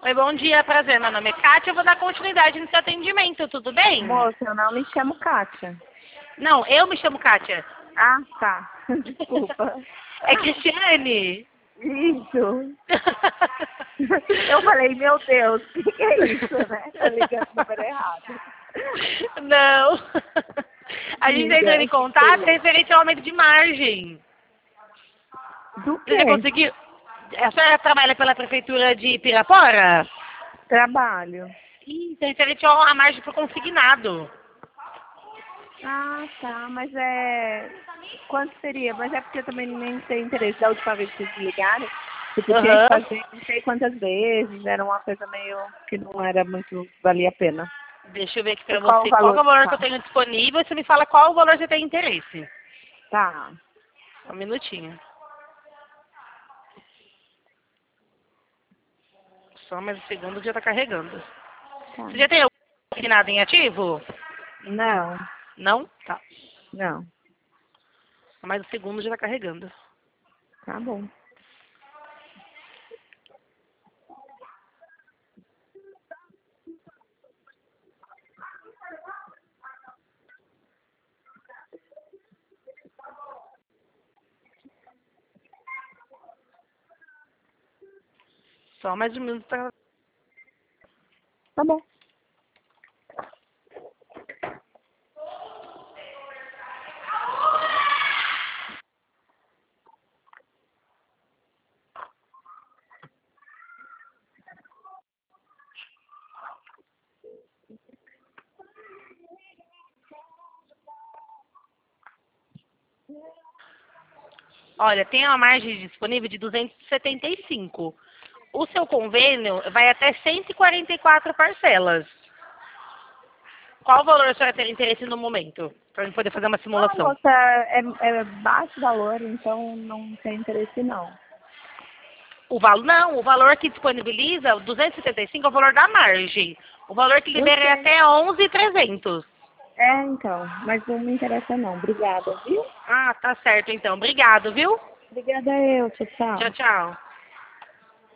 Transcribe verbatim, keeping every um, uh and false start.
Oi, bom dia, prazer. Meu nome é Kátia, eu vou dar continuidade no seu atendimento, tudo bem? Moça, eu não me chamo Kátia. Não, eu me chamo Kátia. Ah, tá. Desculpa. É Cristiane? Isso. Eu falei, meu Deus, o que, que é isso, né? Tá ligando o número errado. Não. A gente está Diga, entrando em contato referente ao aumento de margem. Do Você já quê? conseguiu? A senhora trabalha pela prefeitura de Pirapora? Trabalho. Ih, é referente à margem para o consignado. Ah, tá, mas é... Quanto seria? Mas é porque eu também nem tenho interesse. Da última vez que vocês ligaram, tipo, tinha que Aham. fazer não sei quantas vezes, era uma coisa meio que não era muito, valia a pena. Deixa eu ver aqui pra E qual o você. Qual que é valor? o valor que eu Tá. tenho disponível? Você me fala qual o valor você tem interesse. Tá. Um minutinho. Só mais um segundo que já tá carregando. Tá. Você já tem algum consignado em ativo? Não, Não? Tá. não. Só mais um segundo já tá carregando. Tá bom. Só mais um minuto tá. Tá bom. Olha, tem uma margem disponível de duzentos e setenta e cinco. O seu convênio vai até cento e quarenta e quatro parcelas. Qual o valor a senhora tem interesse no momento? Para gente poder fazer uma Ah, simulação. moça, é, é baixo valor, então não tem interesse não. O valor, não, o valor que disponibiliza, o duzentos e setenta e cinco é o valor da margem. O valor que Eu libera é sei. até onze mil e trezentos. É, então, mas não me interessa não. Obrigada, viu? Ah, tá certo então. Obrigado, viu? Obrigada eu, tchau, tchau. Tchau, tchau.